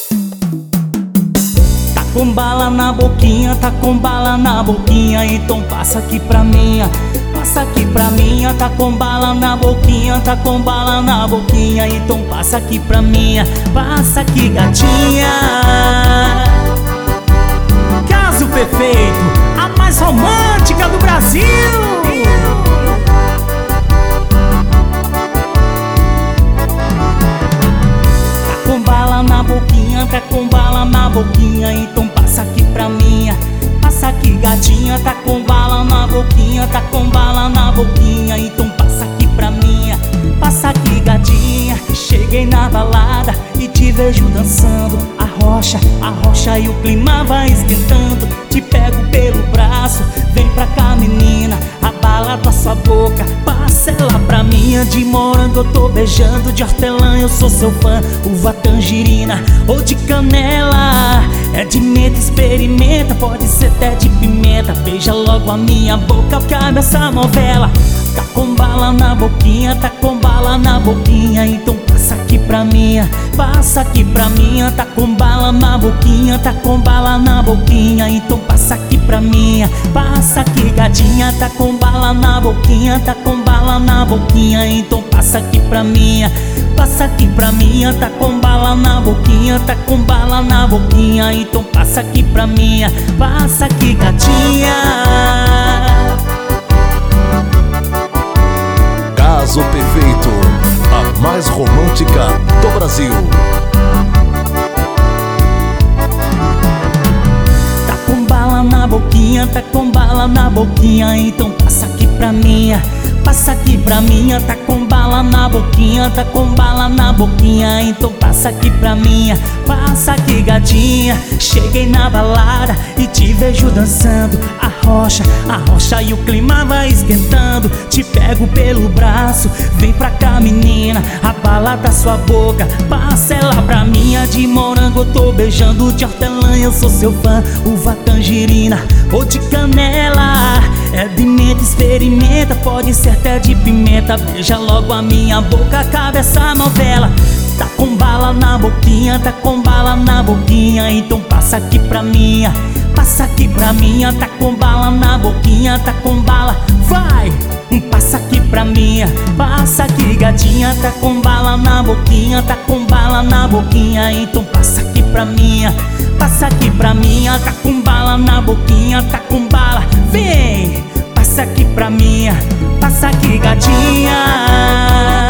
Tá com bala na boquinha, tá com bala na boquinha, então passa aqui pra mim, passa aqui pra mim. Tá com bala na boquinha, tá com bala na boquinha, então passa aqui pra mim, passa aqui, gatinha. Caso perfeito, a mais romântica do Brasil. Tá com bala na boquinha, tá com bala na boquinha, então passa aqui pra mim, passa aqui, gatinha. Tá com bala na boquinha, tá com bala na boquinha, então passa aqui pra mim, passa aqui, gatinha. Cheguei na balada e te vejo dançando a rocha e o clima vai esquentando. Te pego pelo braço, vem pra cá, menina, abala tua sua boca, passa ela pra mim. De morango eu tô beijando, de hortelã eu sou seu fã, uva, tangerina ou de canela. É de menta, experimenta, pode ser até de pimenta. Beija logo a minha boca, cabe essa novela. Tá com bala na boquinha, tá com bala na boquinha, então passa aqui pra mim, passa aqui pra mim. Tá com bala na boquinha, tá com bala na boquinha, então passa aqui pra mim, passa aqui, gatinha. Tá com bala na boquinha, tá com bala na boquinha, então passa aqui pra mim, passa aqui pra mim. Tá com bala na boquinha, tá com bala na boquinha, então passa aqui pra mim, passa aqui, gatinha. Caso perfeito, a mais romântica do Brasil. Tá com bala na boquinha, tá com bala na boquinha, então passa aqui pra mim, passa aqui pra mim. Tá com bala na boquinha, tá com bala na boquinha, então passa aqui pra mim, passa aqui, gatinha. Cheguei na balada e te vejo dançando a rocha e o clima vai esquentando. Te pego pelo braço, vem pra cá, menina, abala da sua boca, passa ela pra mim. De morango eu tô beijando, de hortelã eu sou seu fã, uva, tangerina ou de canela. É de menta, experimenta, pode ser até de pimenta. Beija logo a minha boca, cabe essa novela. Tá com bala na boquinha, tá com bala na boquinha, então passa aqui pra mim, passa aqui pra mim. Tá com bala na boquinha, tá com bala, vai! Passa aqui pra mim, passa aqui, gatinha. Tá com bala na boquinha, tá com bala na boquinha, então passa aqui pra mim, passa aqui pra mim. Tá com bala na boquinha, tá com bala, vem! Passa aqui pra mim, passa aqui, gatinha.